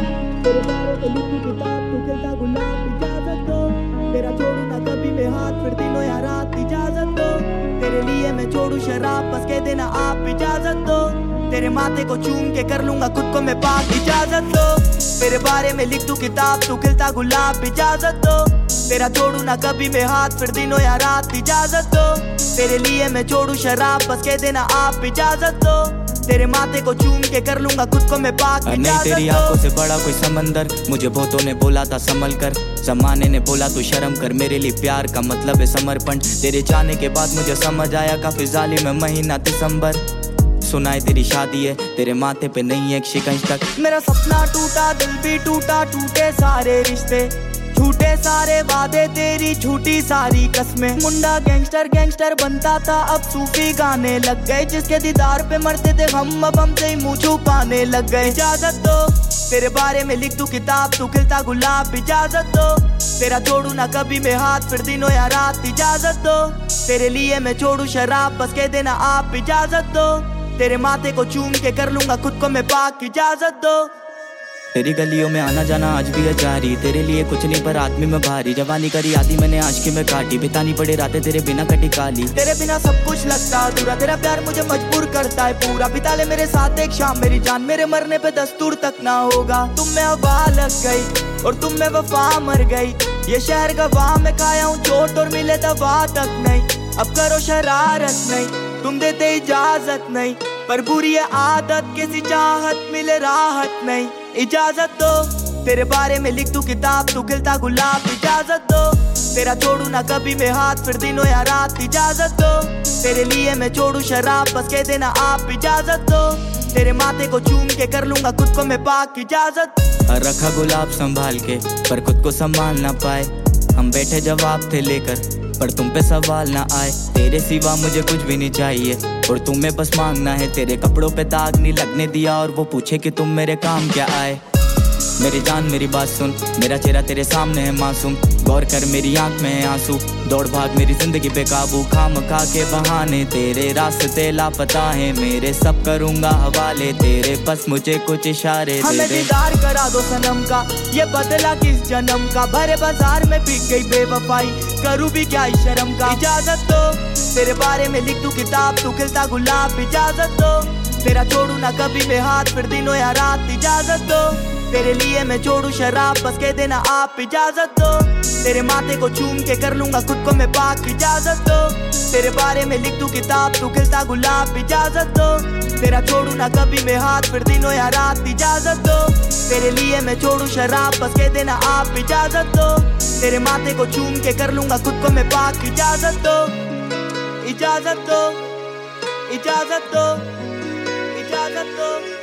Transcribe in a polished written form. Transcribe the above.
तेरे बारे में लिखूं किताब, तू खिलता गुलाब, इजाजत दो। तेरा छोड़ू ना कभी मैं हाथ, फिर दिनों या रात, इजाजत दो। तेरे लिए मैं छोड़ू शराब, बस कह देना आप, इजाजत दो। तेरे माथे को चूम के कर लूंगा खुद को मैं पाक, इजाजत दो। तेरे बारे में लिख दूं किताब, तू खिलता गुलाब, इजाजत दो। तेरा छोड़ू ना कभी मैं हाथ, फिर दिनों या रात, इजाजत दो। तेरे लिए मैं छोड़ू शराब, बस कह देना आप, इजाजत दो। तेरे माथे को चूम के कर लूंगा खुद को मैं पाक, नहीं तेरी आंखों से बड़ा कोई समंदर, मुझे बहुतों ने बोला था संभल कर, जमाने ने बोला तू शर्म कर, मेरे लिए प्यार का मतलब है समर्पण। तेरे जाने के बाद मुझे समझ आया काफी जालिम है महीना दिसंबर। सुनाए तेरी शादी है, तेरे माथे पे नहीं है एक शिकंज तक। मेरा सपना टूटा, दिल भी टूटा, टूटे सारे रिश्ते, झूठे सारे वादे, तेरी झूठी सारी कस्में। मुंडा गैंगस्टर गैंगस्टर बनता था, अब सूफी गाने लग गए। जिसके दीदार पे मरते थे हम, अब हमसे ही मुंह छुपाने लग गए। इजाजत दो, तेरे बारे में लिख दूं किताब, तू खिलता गुलाब, इजाजत दो। तेरा छोड़ू ना कभी मैं हाथ, फिर दिनों या रात, इजाजत दो। तेरे लिए मैं छोड़ू शराब, बस कह देना आप, इजाजत दो। तेरे माथे को चूम के कर लूंगा खुद को मैं पाक, इजाजत दो। तेरी गलियों में आना जाना आज भी है जारी, तेरे लिए कुछ नहीं पर आदमी में भारी। जवानी करी आदि मैंने आशिकी में काटी, बितानी पड़े रातें तेरे बिना कटी काली। तेरे बिना सब कुछ लगता अधूरा, तेरा प्यार मुझे मजबूर करता है पूरा। बिता ले मेरे साथ एक शाम मेरी जान, मेरे मरने पे दस्तूर तक ना होगा। तुम में हवा लग गई और तुम में वफा मर गई। ये शहर गवाह में खाया हूँ चोट और मिले दवा तक नहीं। अब करो शरारत नहीं, तुम देते इजाजत नहीं, पर बुरी है आदत, किसी चाहत मिले राहत नहीं। इजाजत दो, तेरे बारे में लिख दूं किताब, तू खिलता गुलाब, इजाजत दो। तेरा छोड़ू ना कभी मैं हाथ, फिर दिनों या रात, इजाजत दो। तेरे लिए मैं छोड़ू शराब, बस कह देना आप, इजाजत दो। तेरे माथे को चूम के कर लूंगा खुद को मैं पाक, इजाजत। रखा गुलाब संभाल के पर खुद को संभाल ना पाए, हम बैठे जवाब थे लेकर पर तुम पे सवाल ना आए। तेरे सिवा मुझे कुछ भी नहीं चाहिए और तुम्हें बस मांगना है। तेरे कपड़ों पे दाग नहीं लगने दिया और वो पूछे कि तुम मेरे काम क्या आए। मेरी जान मेरी बात सुन, मेरा चेहरा तेरे सामने है मासूम, गौर कर मेरी आंख में है आंसू। दौड़ भाग मेरी जिंदगी पे काबू, खाम खा के बहाने तेरे रास्ते लापता है मेरे, सब करूंगा हवाले तेरे, बस मुझे कुछ इशारे दे दे। हमें दीदार करा दो सनम का, ये बदला किस जन्म का। भरे बाजार में बिक गई बेवफाई, करूँ भी क्या इस शर्म का। इजाजत दो, तेरे बारे में लिख दूं किताब, तू खिलता गुलाब, इजाजत दो। तेरा छोड़ू ना कभी मैं हाथ, फिर दिनों या रात, इजाजत दो। तेरे लिए मैं छोड़ू शराब, बस कह देना आप, इजाजत दो। तेरे माथे को चूम के कर लूंगा खुद को मैं पाक, इजाजत दो। तेरे बारे में लिख दूं किताब, तू खिलता गुलाब, इजाजत दो। तेरा छोड़ू ना कभी मैं हाथ, फिर दिनों या रात, इजाजत दो। तेरे लिए मैं छोड़ू शराब, बस कह देना आप, इजाजत दो। तेरे माथे को चूम के कर लूंगा खुद को मैं पाक, इजाजत दो। इजाजत दो, इजाजत दो, इजाजत दो।